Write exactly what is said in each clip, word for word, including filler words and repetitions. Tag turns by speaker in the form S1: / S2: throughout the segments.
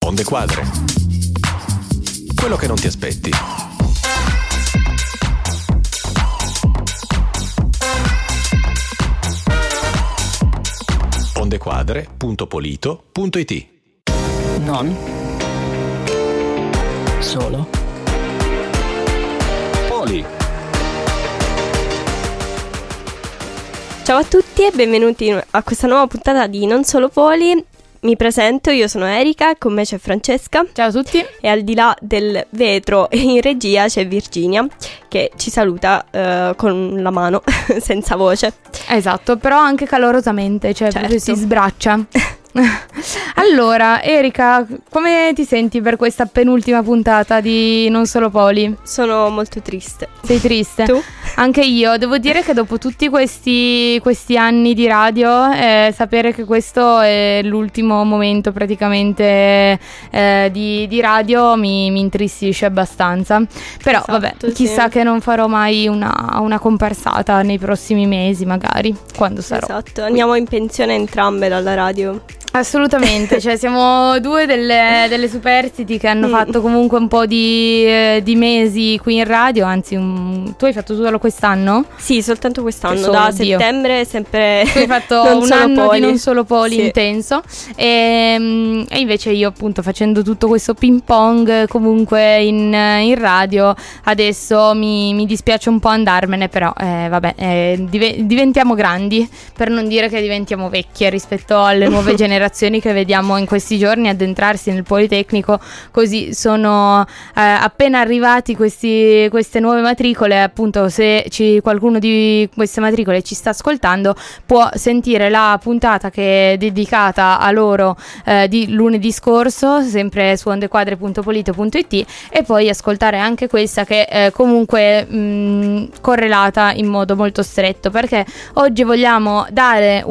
S1: Onde Quadre. Quello che non ti aspetti. ondequadre punto polito punto it.
S2: Non solo
S1: Poli.
S3: Ciao a tutti e benvenuti a questa nuova puntata di Non Solo Poli. Mi presento, io sono Erika, con me c'è Francesca.
S4: Ciao a tutti.
S3: E al di là del vetro in regia c'è Virginia, che ci saluta uh, con la mano, senza voce.
S4: Esatto, però anche calorosamente, cioè
S3: certo.
S4: proprio si sbraccia. Allora, Erika, come ti senti per questa penultima puntata di Non Solo Poli?
S3: Sono molto triste.
S4: Sei triste?
S3: Tu?
S4: Anche io, devo dire che dopo tutti questi, questi anni di radio, eh, sapere che questo è l'ultimo momento praticamente eh, di, di radio mi, mi intristisce abbastanza. Però
S3: esatto,
S4: vabbè, chissà
S3: sì.
S4: che non farò mai una, una comparsata nei prossimi mesi magari, quando sarò.
S3: Esatto, andiamo in pensione entrambe dalla radio.
S4: Assolutamente, cioè siamo due delle, delle superstiti che hanno mm. fatto comunque un po' di, eh, di mesi qui in radio, anzi un, tu hai fatto solo quest'anno?
S3: Sì, soltanto quest'anno,
S4: solo,
S3: da
S4: Dio.
S3: settembre sempre.
S4: Tu hai fatto un anno poli. di Non Solo Poli sì. intenso e, e invece io appunto facendo tutto questo ping pong comunque in, in radio adesso mi, mi dispiace un po' andarmene, però eh, vabbè eh, div- diventiamo grandi, per non dire che diventiamo vecchie rispetto alle nuove generazioni che vediamo in questi giorni addentrarsi nel Politecnico. Così sono eh, appena arrivati questi, queste nuove matricole, appunto se ci, qualcuno di queste matricole ci sta ascoltando può sentire la puntata che è dedicata a loro eh, di lunedì scorso, sempre su ondequadre punto polito punto it, e poi ascoltare anche questa che è comunque mh, correlata in modo molto stretto, perché oggi vogliamo dare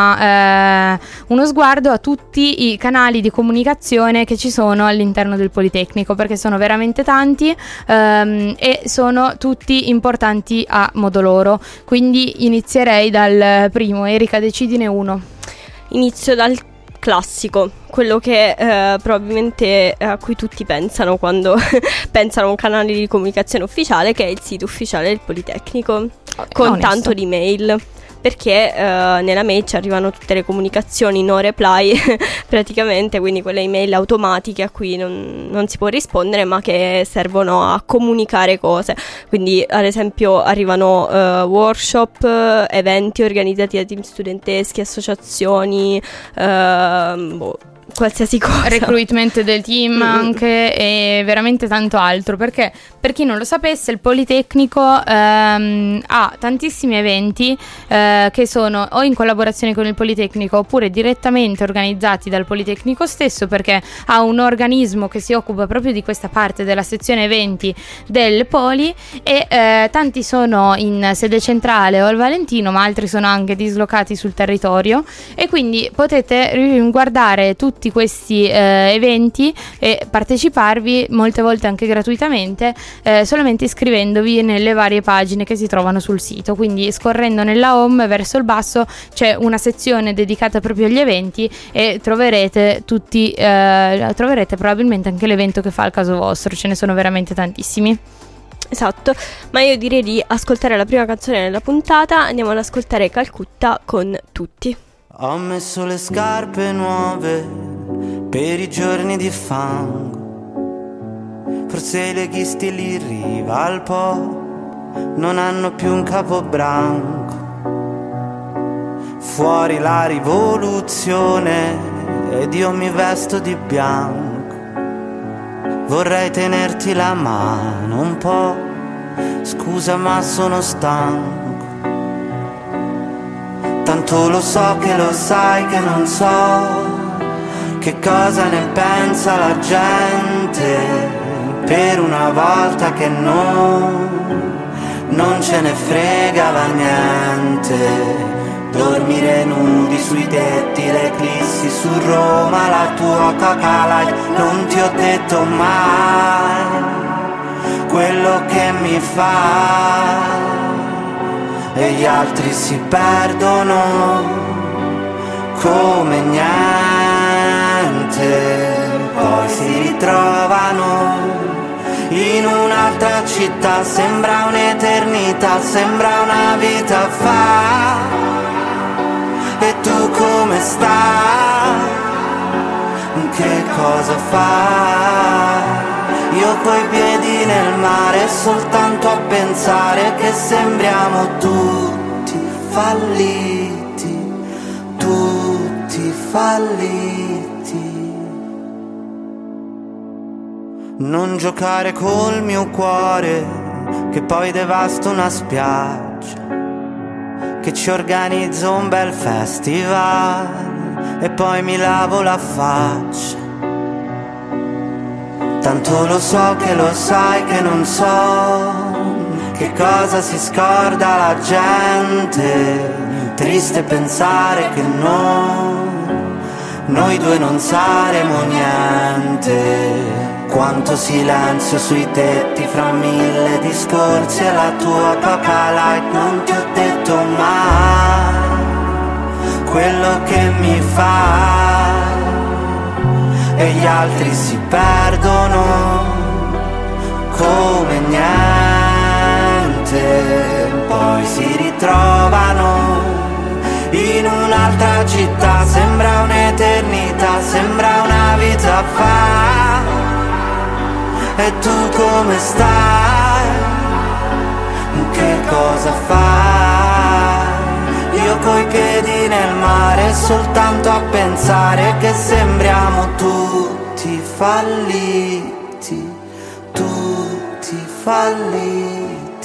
S4: una, eh, uno sguardo a tutti i canali di comunicazione che ci sono all'interno del Politecnico, perché sono veramente tanti ehm, e sono tutti importanti a modo loro. Quindi inizierei dal primo. Erika, decidine uno.
S3: Inizio dal classico, quello che eh, probabilmente a cui tutti pensano quando pensano a un canale di comunicazione ufficiale, che è il sito ufficiale del Politecnico, con
S4: onesto.
S3: tanto di mail. Perché eh, nella mail ci arrivano tutte le comunicazioni no reply praticamente, quindi quelle email automatiche a cui non, non si può rispondere, ma che servono a comunicare cose. Quindi ad esempio arrivano eh, workshop, eh, eventi organizzati da team studenteschi, associazioni, eh, boh, qualsiasi cosa,
S4: recruitment del team mm. anche, e veramente tanto altro, perché per chi non lo sapesse il Politecnico ehm, ha tantissimi eventi eh, che sono o in collaborazione con il Politecnico oppure direttamente organizzati dal Politecnico stesso, perché ha un organismo che si occupa proprio di questa parte della sezione eventi del Poli, e eh, tanti sono in sede centrale o al Valentino, ma altri sono anche dislocati sul territorio, e quindi potete guardare tutti questi eh, eventi e parteciparvi molte volte anche gratuitamente, eh, solamente iscrivendovi nelle varie pagine che si trovano sul sito. Quindi scorrendo nella home verso il basso c'è una sezione dedicata proprio agli eventi e troverete tutti eh, troverete probabilmente anche l'evento che fa al caso vostro. Ce ne sono veramente tantissimi.
S3: Esatto, ma io direi di ascoltare la prima canzone della puntata. Andiamo ad ascoltare Calcutta con Tutti.
S5: Ho messo le scarpe nuove per i giorni di fango. Forse i leghisti lì in riva al Po non hanno più un capobranco. Fuori la rivoluzione ed io mi vesto di bianco. Vorrei tenerti la mano un po', scusa ma sono stanco. Tanto lo so che lo sai che non so che cosa ne pensa la gente. Per una volta che non, non ce ne fregava niente. Dormire nudi sui tetti, le eclissi su Roma, la tua Coca-Light. Non ti ho detto mai quello che mi fa. E gli altri si perdono come niente. Poi si ritrovano in un'altra città. Sembra un'eternità, sembra una vita fa. E tu come stai? Che cosa fai? Io coi piedi nel mare, soltanto a pensare che sembriamo tutti falliti, tutti falliti. Non giocare col mio cuore, che poi devasta una spiaggia, che ci organizzo un bel festival e poi mi lavo la faccia. Tanto lo so che lo sai che non so che cosa si scorda la gente. Triste pensare che no, noi due non saremo niente. Quanto silenzio sui tetti fra mille discorsi e la tua Coca Light. Non ti ho detto mai quello che mi fai, e gli altri si perdono come niente, poi si ritrovano in un'altra città. Sembra un'eternità, sembra una vita fa. E tu come stai? Che cosa fai? Io coi piedi nel mare, soltanto a pensare che sembriamo tutti falliti, tutti falliti.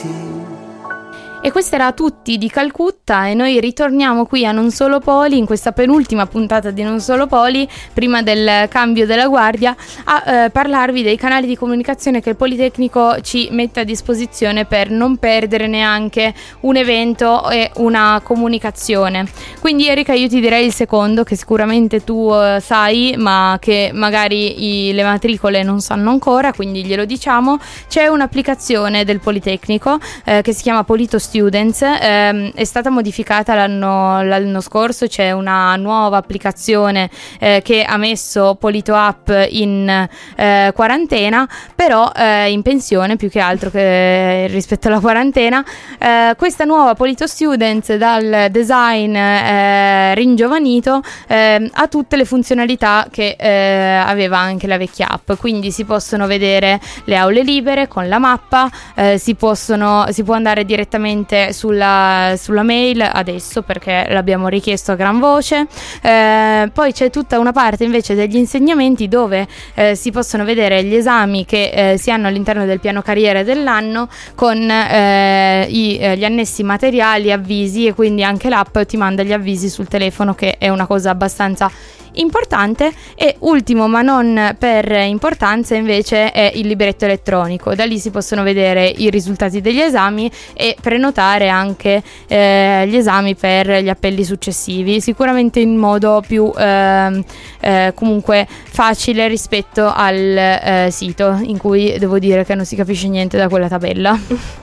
S4: E questo era Tutti di Calcutta, e noi ritorniamo qui a Non Solo Poli, in questa penultima puntata di Non Solo Poli, prima del cambio della guardia, a eh, parlarvi dei canali di comunicazione che il Politecnico ci mette a disposizione per non perdere neanche un evento e una comunicazione. Quindi Erika, io ti direi il secondo, che sicuramente tu eh, sai, ma che magari i, le matricole non sanno ancora, quindi glielo diciamo. C'è un'applicazione del Politecnico eh, che si chiama Polito Students, ehm, è stata modificata l'anno, l'anno scorso. C'è una nuova applicazione eh, che ha messo Polito App in eh, quarantena, però eh, in pensione più che altro che rispetto alla quarantena. Eh, questa nuova Polito Students, dal design eh, ringiovanito, eh, ha tutte le funzionalità che eh, aveva anche la vecchia app, quindi si possono vedere le aule libere con la mappa, eh, si possono si può andare direttamente sulla, sulla mail adesso, perché l'abbiamo richiesto a gran voce. Eh, poi c'è tutta una parte invece degli insegnamenti dove eh, si possono vedere gli esami che eh, si hanno all'interno del piano carriere dell'anno, con eh, i, eh, gli annessi materiali, avvisi, e quindi anche l'app ti manda gli avvisi sul telefono, che è una cosa abbastanza importante. E ultimo ma non per importanza invece è il libretto elettronico. Da lì si possono vedere i risultati degli esami e prenotare anche eh, gli esami per gli appelli successivi, sicuramente in modo più eh, eh, comunque facile rispetto al eh, sito, in cui devo dire che non si capisce niente da quella tabella.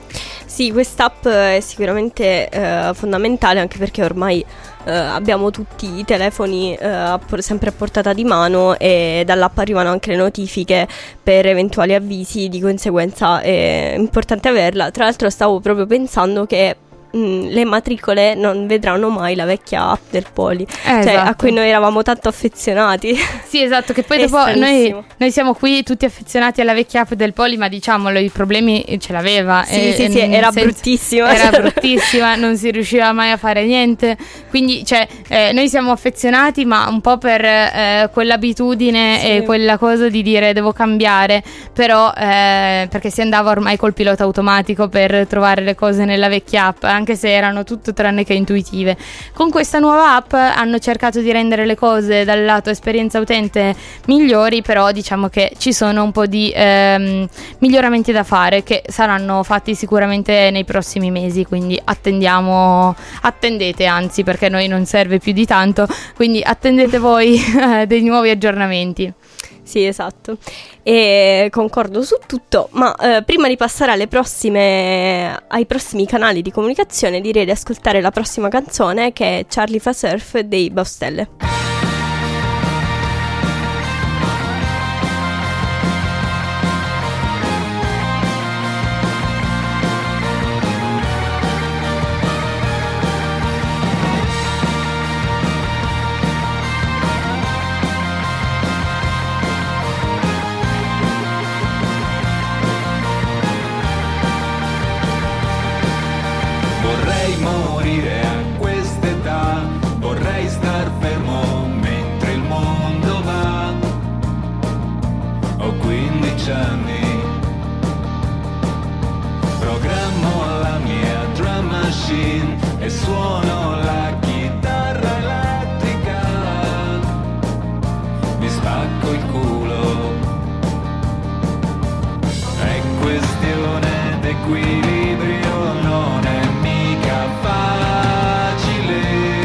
S3: Sì, quest'app è sicuramente eh, fondamentale, anche perché ormai eh, abbiamo tutti i telefoni eh, sempre a portata di mano, e dall'app arrivano anche le notifiche per eventuali avvisi, di conseguenza è importante averla. Tra l'altro stavo proprio pensando che Mm, le matricole non vedranno mai la vecchia app del Poli,
S4: eh,
S3: cioè,
S4: esatto.
S3: a cui noi eravamo tanto affezionati.
S4: Sì, esatto, che poi dopo noi, noi siamo qui tutti affezionati alla vecchia app del Poli, ma diciamolo, i problemi ce l'aveva.
S3: Sì,
S4: e,
S3: sì,
S4: e
S3: sì, era
S4: senza,
S3: bruttissima.
S4: Era bruttissima, non si riusciva mai a fare niente. Quindi, cioè, eh, noi siamo affezionati, ma un po' per eh, quell'abitudine, sì, e quella cosa di dire devo cambiare, però eh, perché si andava ormai col pilota automatico per trovare le cose nella vecchia app, anche se erano tutto tranne che intuitive. Con questa nuova app hanno cercato di rendere le cose dal lato esperienza utente migliori, però diciamo che ci sono un po' di ehm, miglioramenti da fare, che saranno fatti sicuramente nei prossimi mesi, quindi attendiamo, attendete anzi, perché a noi non serve più di tanto, quindi attendete voi eh, dei nuovi aggiornamenti.
S3: Sì, esatto, e concordo su tutto, ma eh, prima di passare alle prossime, ai prossimi canali di comunicazione, direi di ascoltare la prossima canzone, che è Charlie fa surf dei Baustelle.
S2: quindici anni. Programmo la mia drum machine e suono la chitarra elettrica. Mi spacco il culo. È questione d'equilibrio, non è mica facile.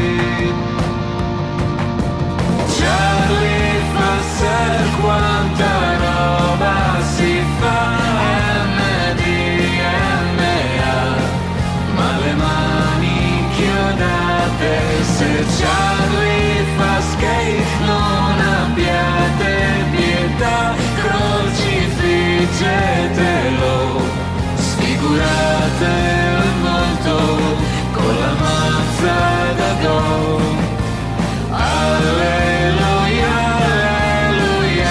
S2: Charlie fa ser quanta roba si fa. M D M A, ma le mani chiodate. Se Charlie fa skate non abbiate pietà, crocifiggetelo, sfiguratelo molto con la mazza da go. Alleluia, alleluia.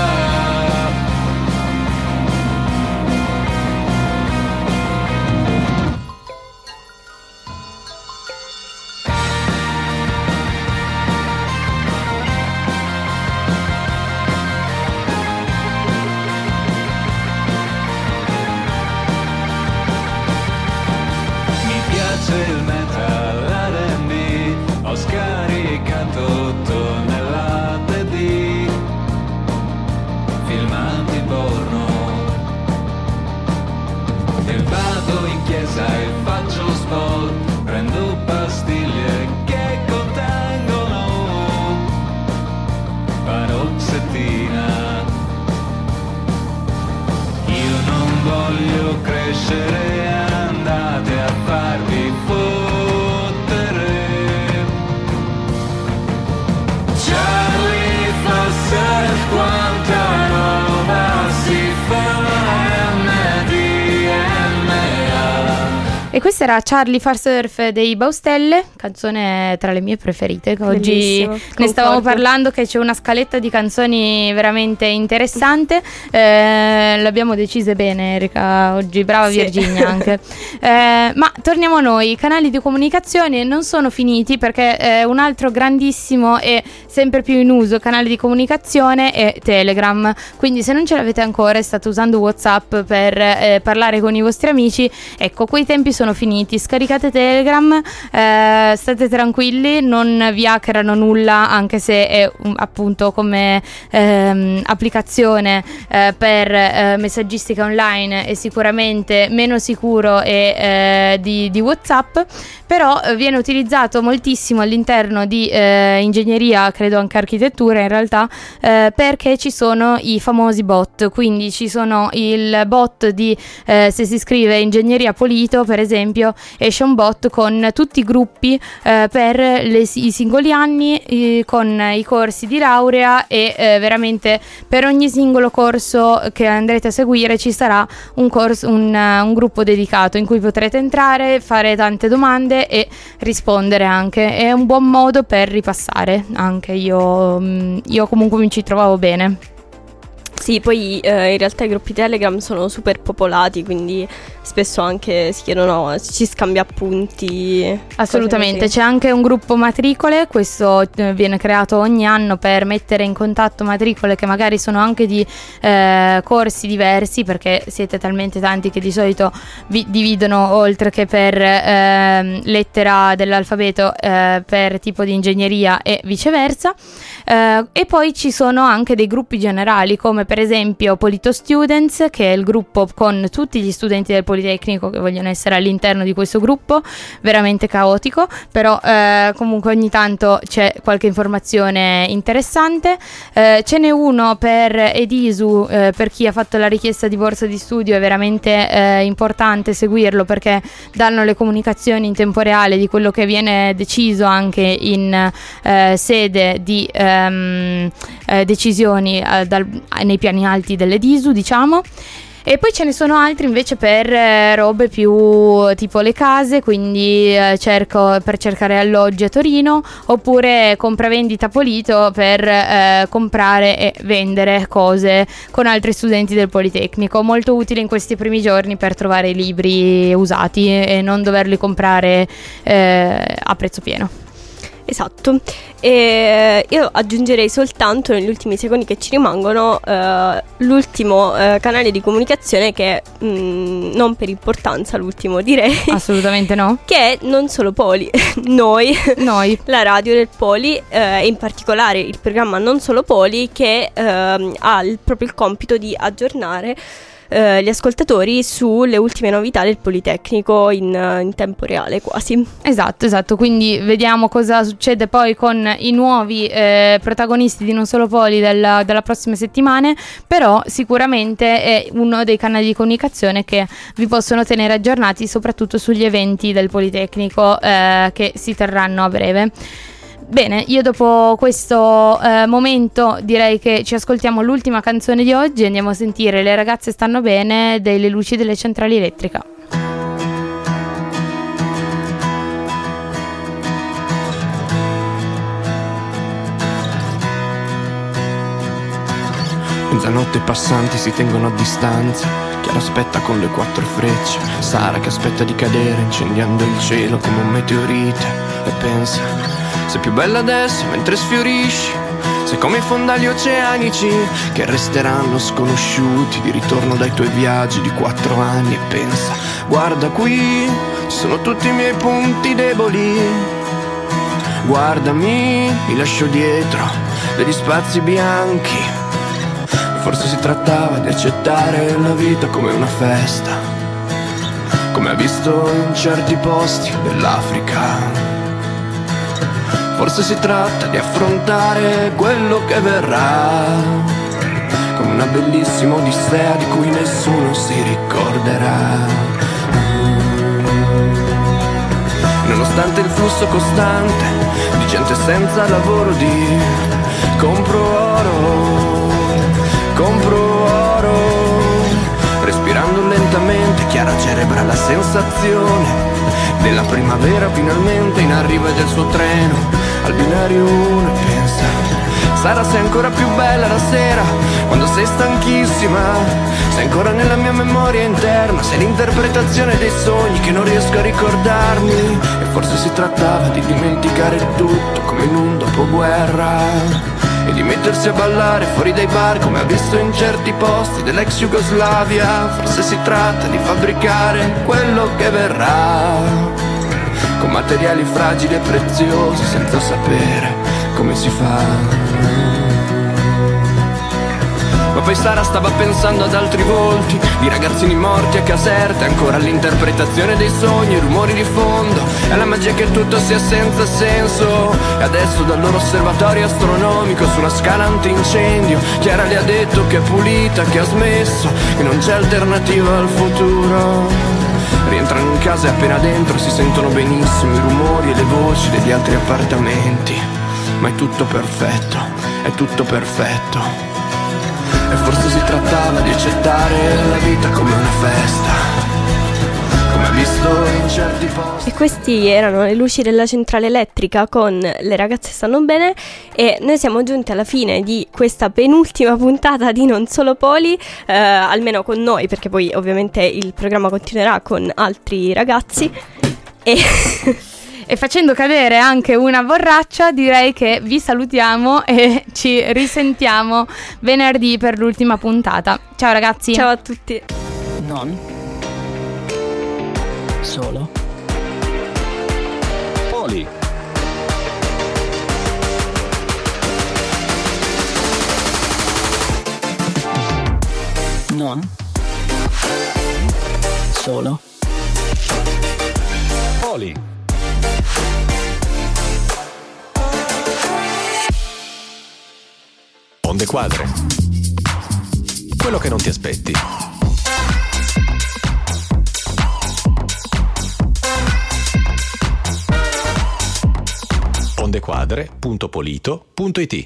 S2: Mi piace il metal, l'R and B, ho scaricato tonnellate di filmati porno. E vado in chiesa e faccio sport, prendo pastiglie che contengono paroxetina. Io non voglio crescere, andate a farvi fottere. Charlie fa surf, quanta roba si fa. M D M A.
S4: E questa era Charlie fa surf dei Baustelle, canzone tra le mie preferite. Oggi
S3: Bellissimo,
S4: ne stavamo
S3: concordo.
S4: parlando che c'è una scaletta di canzoni veramente interessante. Eh, l'abbiamo decise bene, Erika, oggi, brava
S3: Sì.
S4: Virginia anche. Eh, ma torniamo a noi, i canali di comunicazione non sono finiti, perché eh, un altro grandissimo e sempre più in uso canale di comunicazione è Telegram. Quindi se non ce l'avete ancora e state usando WhatsApp per eh, parlare con i vostri amici, ecco, quei tempi sono finiti. Scaricate Telegram, eh, state tranquilli, non vi hackerano nulla, anche se è um, appunto come ehm, applicazione eh, per eh, messaggistica online è sicuramente meno sicuro e, eh, di, di WhatsApp, però eh, viene utilizzato moltissimo all'interno di eh, ingegneria, credo anche architettura in realtà, eh, perché ci sono i famosi bot. Quindi ci sono il bot di eh, se si scrive ingegneria Polito, per esempio, esce un bot con tutti i gruppi eh, per le, i singoli anni, eh, con i corsi di laurea e eh, veramente per ogni singolo corso che andrete a seguire ci sarà un, corso, un, uh, un gruppo dedicato in cui potrete entrare, fare tante domande e rispondere anche. È un buon modo per ripassare, anche io, io comunque mi ci trovavo bene.
S3: Sì, poi eh, in realtà i gruppi Telegram sono super popolati, quindi spesso anche si chiedono, ci scambia appunti.
S4: Assolutamente, c'è anche un gruppo matricole, questo eh, viene creato ogni anno per mettere in contatto matricole che magari sono anche di eh, corsi diversi, perché siete talmente tanti che di solito vi dividono, oltre che per eh, lettera dell'alfabeto, eh, per tipo di ingegneria e viceversa. Eh, e poi ci sono anche dei gruppi generali, come per esempio Polito Students, che è il gruppo con tutti gli studenti del Politecnico che vogliono essere all'interno di questo gruppo, veramente caotico, però eh, comunque ogni tanto c'è qualche informazione interessante. Eh, ce n'è uno per Edisu, eh, per chi ha fatto la richiesta di borsa di studio, è veramente eh, importante seguirlo, perché danno le comunicazioni in tempo reale di quello che viene deciso anche in eh, sede di ehm, eh, decisioni eh, dal, nei piani alti dell'Edisu, diciamo. E poi ce ne sono altri invece per eh, robe più tipo le case, quindi eh, cerco per cercare alloggi a Torino, oppure compravendita Polito per eh, comprare e vendere cose con altri studenti del Politecnico. Molto utile in questi primi giorni per trovare i libri usati e non doverli comprare eh, a prezzo pieno.
S3: Esatto, e io aggiungerei soltanto negli ultimi secondi che ci rimangono eh, l'ultimo eh, canale di comunicazione che mh, non per importanza l'ultimo direi.
S4: Assolutamente no.
S3: Che è Non Solo Poli, noi,
S4: noi,
S3: la radio del Poli eh, e in particolare il programma Non Solo Poli che eh, ha il, proprio il compito di aggiornare Uh, gli ascoltatori sulle ultime novità del Politecnico in, uh, in tempo reale quasi.
S4: Esatto, esatto, quindi vediamo cosa succede poi con i nuovi eh, protagonisti di Non Solo Poli della, della prossima settimana, però sicuramente è uno dei canali di comunicazione che vi possono tenere aggiornati soprattutto sugli eventi del Politecnico eh, che si terranno a breve. Bene, io dopo questo eh, momento direi che ci ascoltiamo l'ultima canzone di oggi e andiamo a sentire Le ragazze stanno bene delle luci delle centrali elettrica.
S1: Mezzanotte passanti si tengono a distanza. Chiara aspetta con le quattro frecce, Sara che aspetta di cadere incendiando il cielo come un meteorite e pensa: sei più bella adesso mentre sfiorisci, sei come i fondali oceanici che resteranno sconosciuti di ritorno dai tuoi viaggi di quattro anni. E pensa: guarda qui, ci sono tutti i miei punti deboli, guardami, mi lascio dietro degli spazi bianchi. Forse si trattava di accettare la vita come una festa, come ha visto in certi posti dell'Africa. Forse si tratta di affrontare quello che verrà, come una bellissima odissea di cui nessuno si ricorderà. Nonostante il flusso costante di gente senza lavoro, di compro oro, compro oro, respirando lentamente, Chiara celebra la sensazione della primavera finalmente in arrivo del suo treno al binario uno e pensa: Sara, sei ancora più bella la sera quando sei stanchissima, sei ancora nella mia memoria interna, sei l'interpretazione dei sogni che non riesco a ricordarmi. E forse si trattava di dimenticare il tutto come in un dopoguerra e di mettersi a ballare fuori dai bar come ha visto in certi posti dell'ex Jugoslavia. Forse si tratta di fabbricare quello che verrà con materiali fragili e preziosi senza sapere come si fa. Ma poi Sara stava pensando ad altri volti di ragazzini morti a Caserte, ancora all'interpretazione dei sogni, i rumori di fondo e alla magia che tutto sia senza senso. E adesso dal loro osservatorio astronomico su una scala antincendio Chiara le ha detto che è pulita, che ha smesso, che non c'è alternativa al futuro. Rientrano in casa e appena dentro si sentono benissimo i rumori e le voci degli altri appartamenti. Ma è tutto perfetto, è tutto perfetto. E forse si trattava di accettare la vita come una festa, come visto in certi posti.
S3: E questi erano le luci della centrale elettrica con Le ragazze stanno bene. E noi siamo giunti alla fine di questa penultima puntata di Non Solo Poli, eh, almeno con noi, perché poi ovviamente il programma continuerà con altri ragazzi. E
S4: E facendo cadere anche una borraccia, direi che vi salutiamo e ci risentiamo venerdì per l'ultima puntata. Ciao ragazzi.
S3: Ciao a tutti.
S6: Non Solo
S1: Poli.
S6: Non Solo
S1: Poli. Onde Quadre. Quello che non ti aspetti. ondequadre punto polito punto it